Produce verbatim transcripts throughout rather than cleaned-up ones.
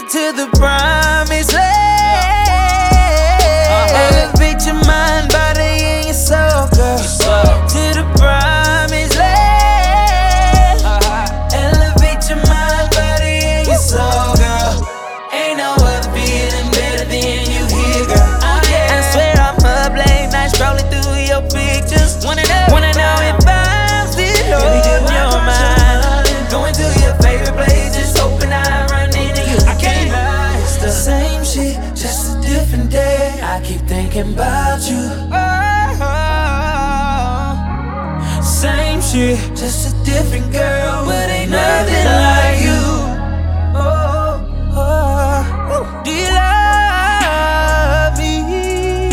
to the promised land. Elevate your mind, body, and your soul, girl. To the promised land. Elevate your mind, body, and your soul, girl. Ain't no other feeling better than you here, girl. I swear I'm up late night scrolling through your pictures. Wanna know, wanna know if I'm still on your mind. Going to your favorite places, hoping I run into you. I can't lie, it's the same shit, just a different day. I keep thinking about you. Oh, same shit, just a different girl, but ain't nothing like you. Oh, oh, do you love me?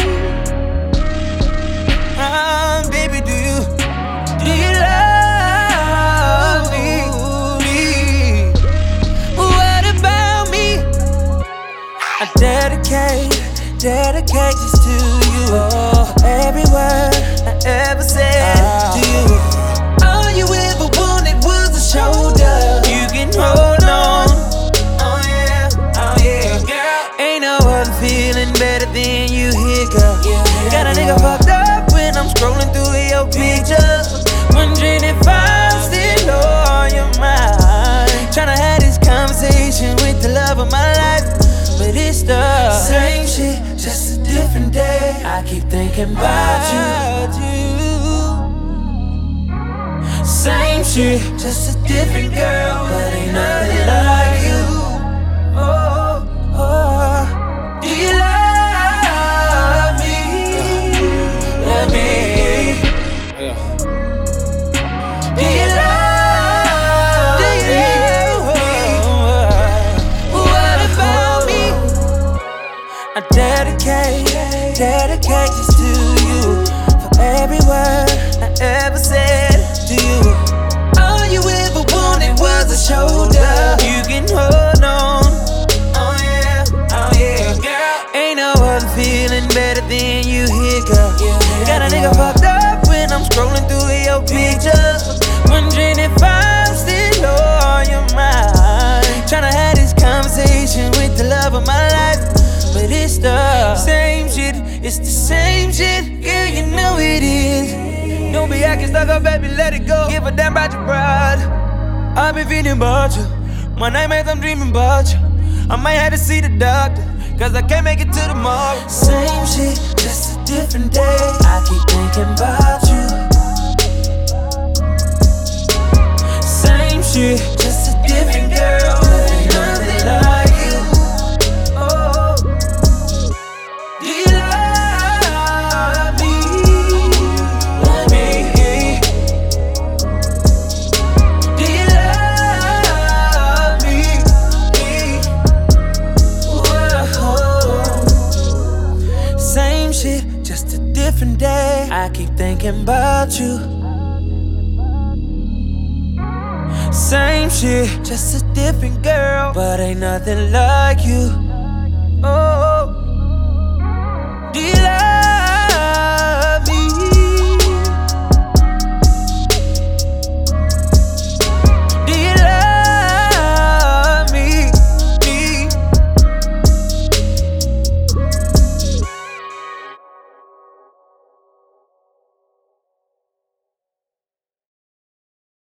Um, baby, do you? Do you love me? What about me? I dedicate, dedicate this to you. Oh, every word I ever said to you. All you ever wanted was a shoulder. You can hold on. Oh yeah, oh yeah, girl. Ain't no other feeling better than you here, girl. Got a nigga fucked up when I'm scrolling through your pictures, wondering if I'm still on your mind. Tryna have this conversation with the love of my life, but it's the same shit, just a different day. I keep thinking about you. Same shit, just a different girl, but ain't nothing like you. Oh, oh, do you love me? Love me. Do you love me? What about me? I dedicate, dedicate this to you. For every word I ever said to you. All you ever wanted was a shoulder. You can hold on. Oh yeah, oh yeah, girl. Ain't no other feeling better than you here, girl. Got a nigga fucked up when I'm scrolling through your pictures, wondering if I'm still on your mind. Tryna have this conversation with the love of my life, but it's the same shit, it's the same shit. Girl, you know it is. Don't be acting stuck up, baby, let it go. Give a damn about your pride. I've been feeling about you. My nightmares, I'm dreaming about you. I might have to see the doctor, cause I can't make it to tomorrow. Same shit, just a different day. I keep thinking about you. Same shit, just a different girl, but ain't nothing like you. Oh, do you love me? Love me. Do you love me? Whoa. Same shit, just a different day. I keep thinking about you. Same shit, just a different girl, but ain't nothing like you. Oh.